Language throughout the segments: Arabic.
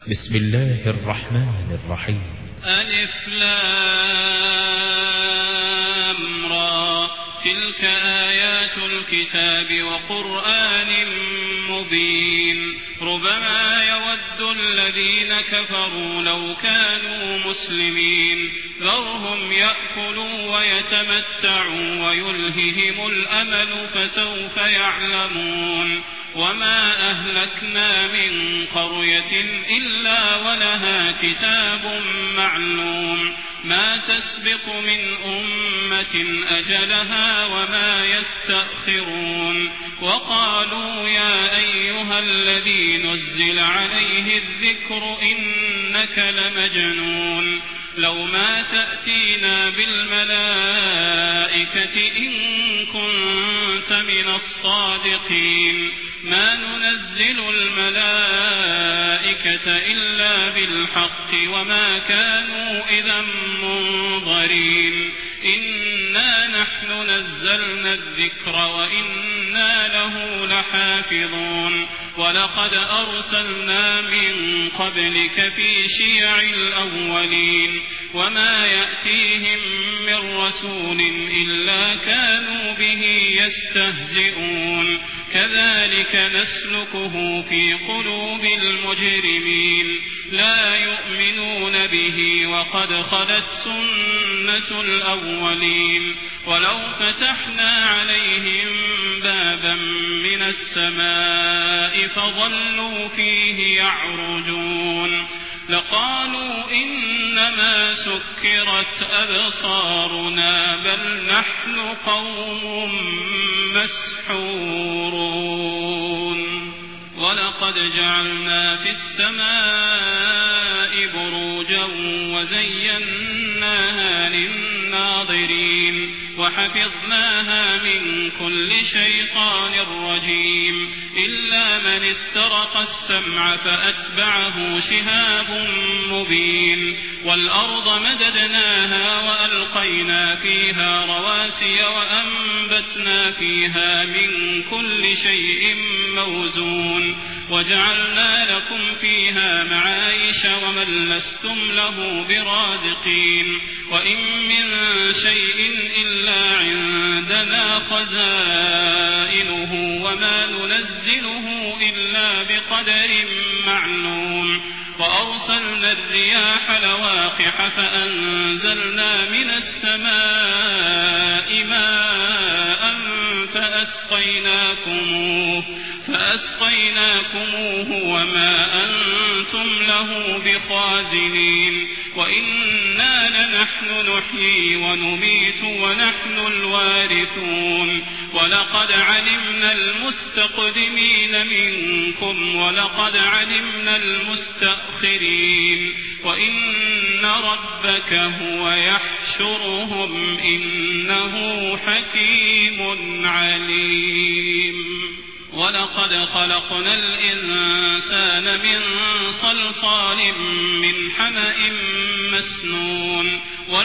بسم الله الرحمن الرحيم. ألف لام را تلك آيات الكتاب وقرآن مبين ربما يود الذين كفروا لو كانوا مسلمين ذرهم يأكلوا ويتمتعوا ويلههم الأمل فسوف يعلمون وما أهلكنا من قرية إلا ولها كتاب معلوم ما تسبق من أمة أجلها وما يستأخرون وقالوا يا أيها الذي نزل عليه الذكر إنك لمجنون لو ما تأتينا بالملائكة إن كنت من الصادقين ما ننزل الملائكة إلا بالحق وما كانوا إذا منظرين إنا نحن نزلنا الذكر وإنا له لحافظون ولقد أرسلنا من قبلك في شيع الأولين وما يأتيهم من رسول إلا كانوا به يستهزئون كذلك نسلكه في قلوب المجرمين لا يؤمنون به وقد خلت سنة الأولين ولو فتحنا عليهم بابا من السماء فظلوا فيه يعرجون لقالوا إنما سكرت أبصارنا بل نحن قوم مسحورون ولقد جعلنا في السماء بروجا وزيناها للناظرين وحفظناها من كل شيطان رجيم إلا من استرق السمع فأتبعه شهاب مبين والأرض مددناها وألقينا فيها رواسي وأنبتنا فيها من كل شيء موزون وجعلنا لكم فيها معايش ومن لستم له برازقين وإن من شيء إلا عندنا خزائنه وما ننزله إلا بقدر معلوم وأرسلنا الرياح لواقح فأنزلنا من السماء ماء فأسقيناكموه وما أنتم له بخازنين وإنا لنحن نحيي ونميت ونحن الوارثون ولقد علمنا المستقدمين منكم ولقد علمنا المستأخرين وإن ربك هو يحشرهم إنه حكيم عليم ولقد خلقنا الإنسان من صلصال من حمأ مسنون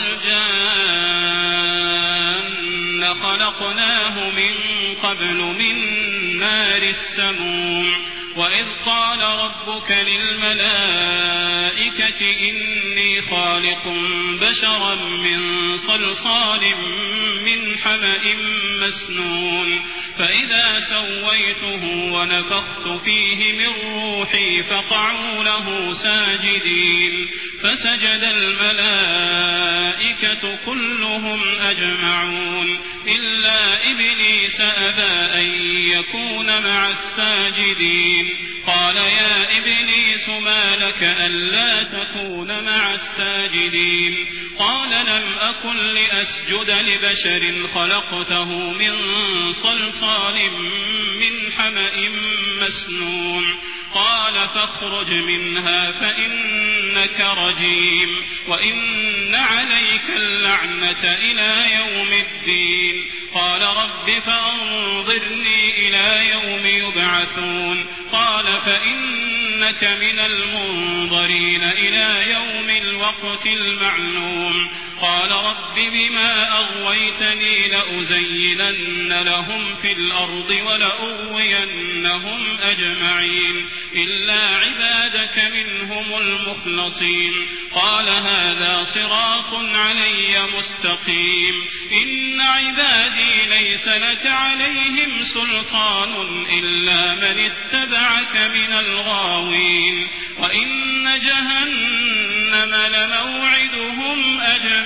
والجان خلقناه من قبل من نار السموم وإذ قال ربك للملائكة إني خالق بشرا من صلصال من حمأ مسنون فإذا سويته ونفخت فيه من روحي فقعوا له ساجدين فسجد الملائكة كلهم أجمعون إلا إبليس أبى أن يكون مع الساجدين قال يا إبليس ما لك ألا تكون مع الساجدين قال لم أكن لأسجد لبشر خلقته من صلصال من حمأ مسنون قال فاخرج منها فإنك رجيم وإن عليك اللعنة إلى يوم الدين قال رب فأنظرني إلى يوم يبعثون قال فإنك من المنظرين إلى يوم الوقت المعلوم قال رب بما أغويتني لأزينن لهم في الأرض ولأغوينهم أجمعين إلا عبادك منهم المخلصين قال هذا صراط علي مستقيم إن عبادي ليس لك عليهم سلطان إلا من اتبعك من الغاوين وإن جهنم لموعدهم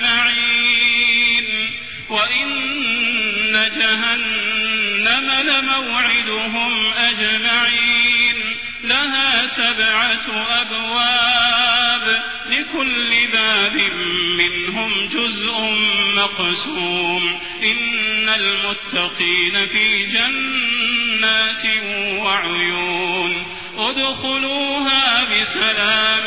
أجمعين لها 7 أبواب لكل باب منهم جزء مقسوم إن المتقين في جنات وعيون ادخلوها بسلام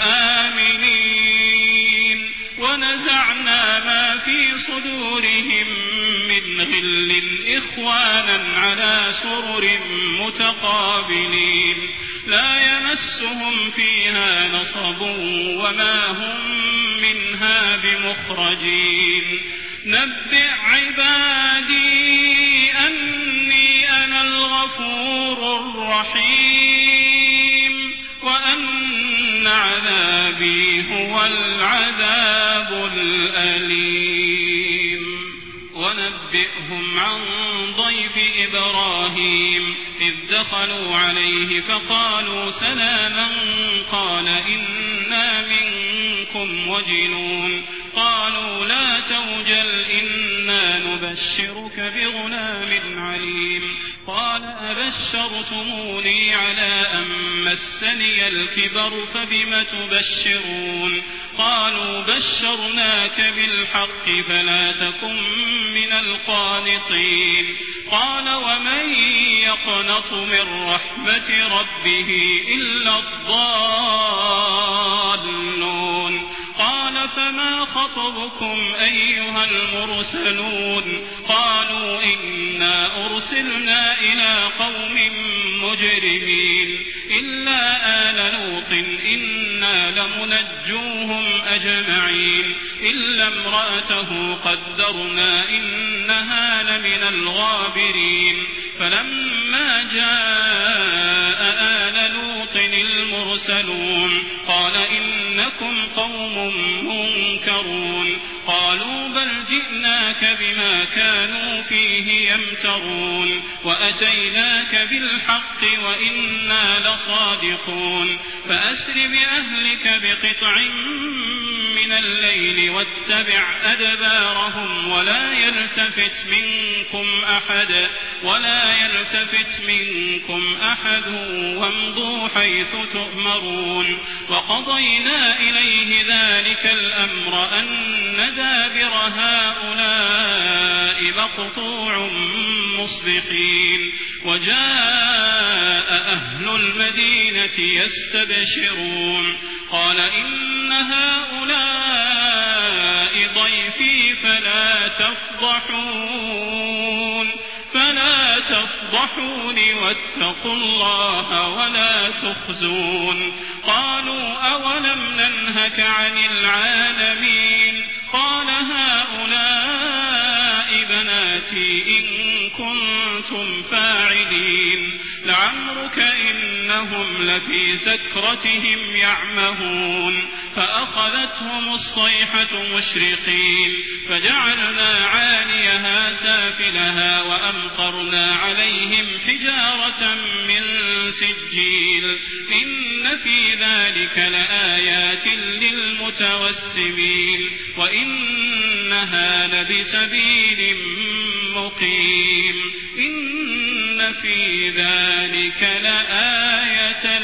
آمنين ونزعنا ما في صدورهم من غل إخوانا على سرر متقابلين لا يمسهم فيها نصب وما هم منها بمخرجين نبئ عبادي أني أنا الغفور الرحيم وأن عذابي هو العذاب الأليم ونبئهم عن ضيف إبراهيم إذ دخلوا عليه فقالوا سلاما قال إنا منكم وجلون قالوا لا توجل إنا نبشرك بغلام عليم قال أبشرتموني على أن مسني الكبر فبم تبشرون قالوا بشرناك بالحق فلا تكن من القانطين قال ومن يقنط من رحمة ربه إلا الضالون قال فما خطبكم أيها المرسلون قالوا إنا أرسلنا إلى قوم مجرمين إلا آل لوط إنا لمنجوهم أجمعين إلا امرأته قدرنا إنها لمن الغابرين فلما جاء آل لوط المرسلون قال إنكم قوم منكرون قالوا بل جئناك بما كانوا فيه يمترون وأتيناك بالحق وإنا لصادقون فأسر بأهلك بقطع من الليل واتبع أدبارهم ولا يلتفت منكم أحد وامضوا حيث تؤمرون وقضينا إليه ذلك الأمر أن دابر هؤلاء مقطوع مصبحين وجاء أهل المدينة يستبشرون قال إن هؤلاء ضيفي فلا تفضحوني واتقوا الله ولا تخزون قالوا أولم ننهك عن العالمين قال هؤلاء بناتي إن كنتم فاعلين لعمرك إنهم لفي سكرتهم يعمهون فأخذتهم الصيحة مشرقين فجعلنا عاليها سافلها وأمطرنا عليهم حجارة من سجيل إن في ذلك لآيات للمتوسمين وإنها لبسبيل مقيم إن في ذلك لآية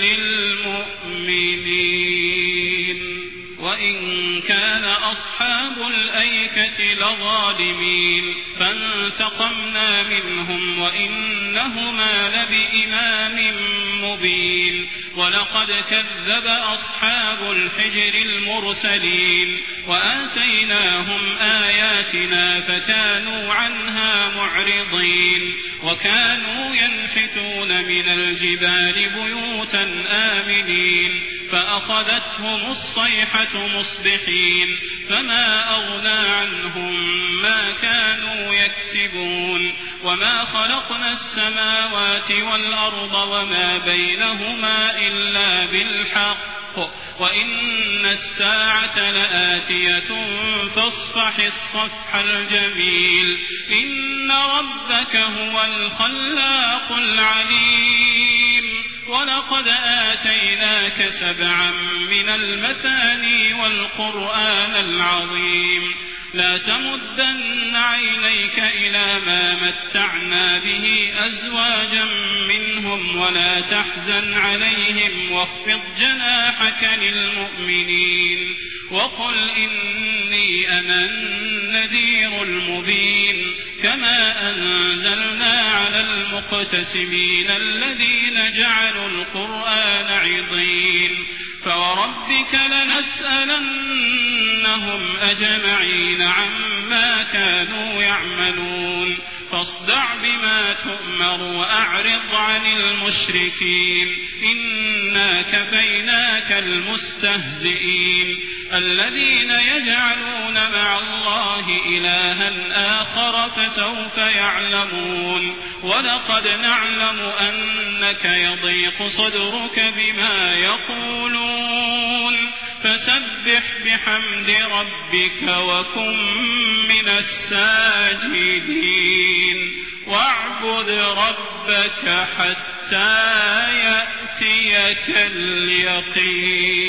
للمؤمنين وإن كان أصحاب الأيكة لظالمين فانتقمنا منهم وإنهما لبإمام مبين ولقد كذب كذب أصحاب الحجر المرسلين وآتيناهم آياتنا فكانوا عنها معرضين وكانوا ينحتون من الجبال بيوتا آمنين فأخذتهم الصيحة مصبحين فما أغنى عنهم ما كانوا يكسبون وما خلقنا السماوات والأرض وما بينهما إلا بالحق وإن الساعة لآتية فاصفح الصفح الجميل إن ربك هو الخلاق العليم ولقد آتيناك 7 من المثاني والقرآن العظيم لا تمدن عينيك إلى ما متعنا به أزواجا منهم ولا تحزن عليهم واخفض جناحك للمؤمنين وقل إني أنا النذير المبين كما أنزلنا على المقتسمين الذين جعلوا القرآن عضين فوربك لنسألنهم أجمعين عما كانوا يعملون فاصدع بما تؤمر وأعرض عن المشركين إنا كفيناك المستهزئين الذين يجعلون مع الله إلها آخر فسوف يعلمون ولقد نعلم أنك يضيق صدرك بما يقولون فسبح بحمد ربك وكن من الساجدين واعبد ربك حتى يأتيك اليقين.